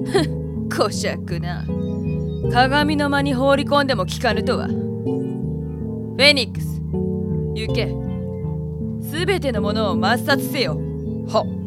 こしゃくな。鏡の間に放り込んでも効かぬとは。フェニックス、行け。すべてのものを抹殺せよ。はっ。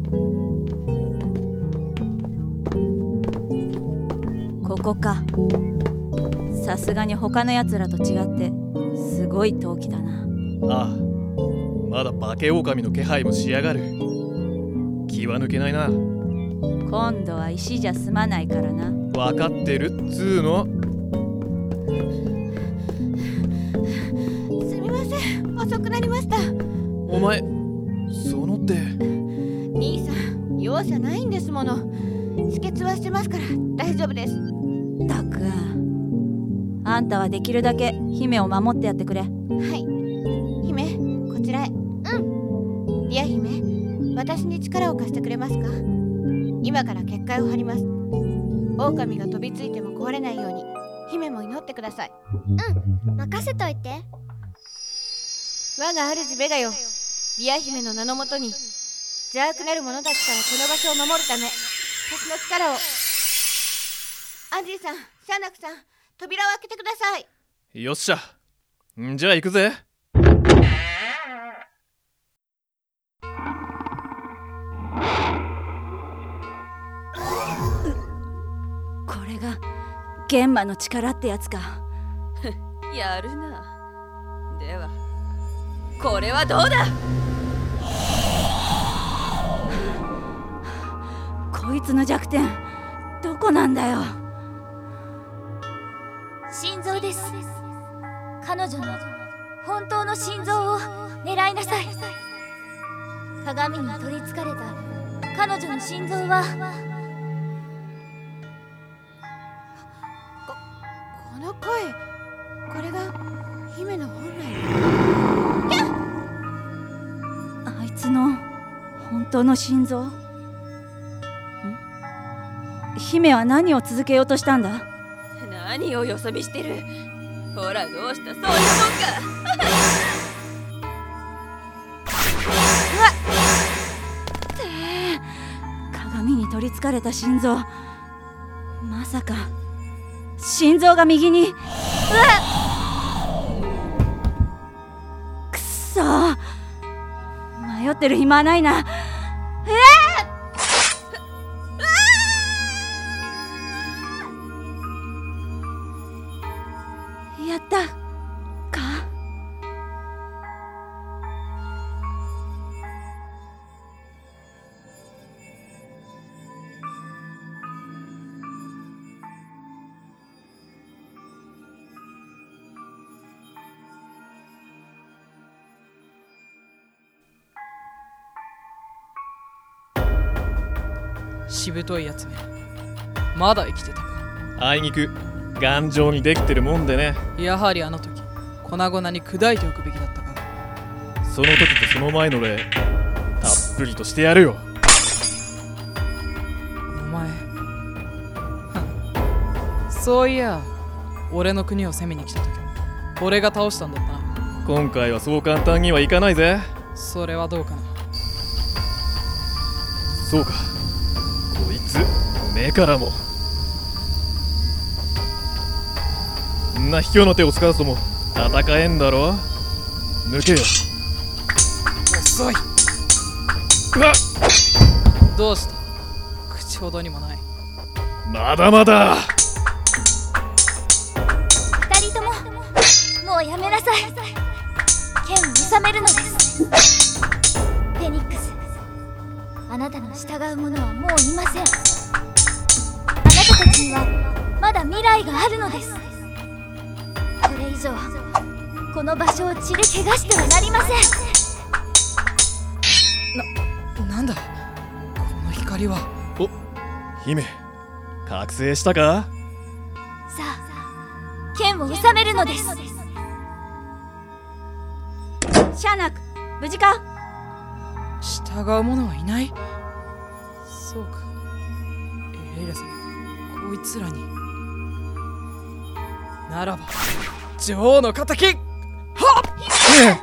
ここか。さすがに他のやつらと違ってすごい陶器だな。 ああ、まだ化け狼の気配もしやがる。気は抜けないな。 今度は石じゃ済まないからな。 分かってるっつーの。 すみません、遅くなりました。 お前、そのって。 兄さん、容赦ないんですもの。止血はしてますから大丈夫です。 たくん、あんたはできるだけ姫を守ってやってくれ。 はい、姫、こちらへ。リア姫、私に力を貸してくれますか？今から結界を張ります。狼が飛びついても壊れないように姫も祈ってください。 任せといて。 我が主ベガよ、リア姫の名のもとに邪悪なる者たちからこの場所を守るため、私の力を。アンジーさん、シャーナクさん、扉を開けてください。 よっしゃ。じゃあ行くぜ。 これが玄魔の力ってやつか。 やるな。ではこれはどうだ。 こいつの弱点どこなんだよ。 心臓です。彼女の本当の心臓を狙いなさい。鏡に取りつかれた彼女の心臓はこの声、これが姫の本来の。 あいつの本当の心臓？姫は何を続けようとしたんだ？ 何をよそ見してる。ほらどうした、そういうもんか。 鏡に取りつかれた心臓、まさか心臓が右に。くっそー、迷ってる暇はないな。やったか。 しぶといやつめ、まだ生きてたか。 あいにく頑丈にできてるもんでね。 やはりあの時粉々に砕いておくべきだったか。 その時とその前の例たっぷりとしてやるよ。 お前そういや俺の国を攻めに来た時も俺が倒したんだったな。 今回はそう簡単にはいかないぜ。 それはどうかな。 そうか、こいつ目からもんな卑怯な手を使うとも戦えんだろ。抜けよ。 遅い。 うわっ、 どうした。口ほどにもない。 まだまだ。 二人とももうやめなさい。剣を収めるのです。フェニックス、あなたの従う者はもういません。あなたたちにはまだ未来があるのです。これ以上この場所を血で汚してはなりません。 なんだこの光は。 お、姫、覚醒したか。 さあ、剣を収めるのです。 シャーナク、無事か。 従う者はいない。そうか、エレイラ様、こいつらにならば女王の敵。はっ、